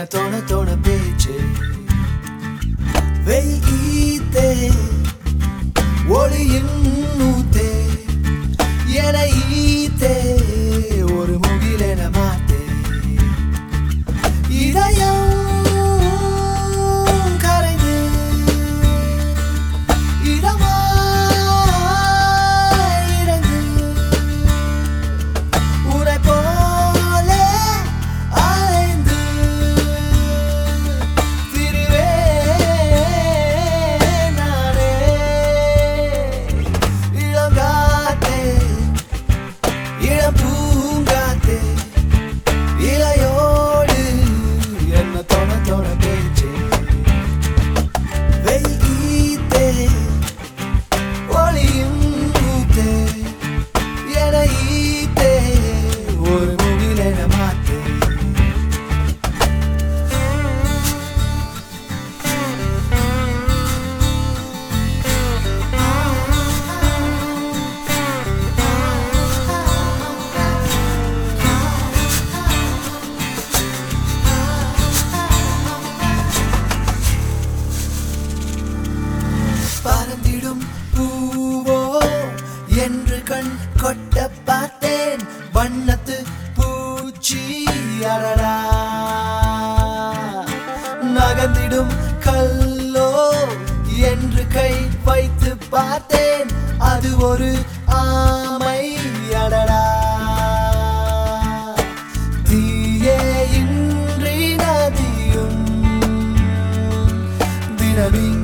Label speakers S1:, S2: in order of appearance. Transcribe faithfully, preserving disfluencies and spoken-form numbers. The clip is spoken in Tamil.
S1: தோண தோண பேச்சு வெயித்தே ஒளியின் நூத்தே என ஈத்தே ஒரு முகிலென மாத்தே இதயம் கரைந்து இதமாய் இறங்கு உனை போல அலைந்து திரிவேன் நானே இளங்காத்தே இளம் பூங்காத்தே இளையோடு என்ன தோண தோண பேச்சு வெயித்தே ஒளியும் பூத்தே என ஈத்தே ஒரு முகிலென மாத்தே பறந்திடும் பூவோ என்று கண் கொட்ட பார்த்தேன் வண்ணத்து பூச்சி அடடா நகர்ந்திடும் கல்லோ என்று கை வைத்து பார்த்தேன் அது ஒரு ஆமை அடடா தீயே இன்றி நதியும் தினமின்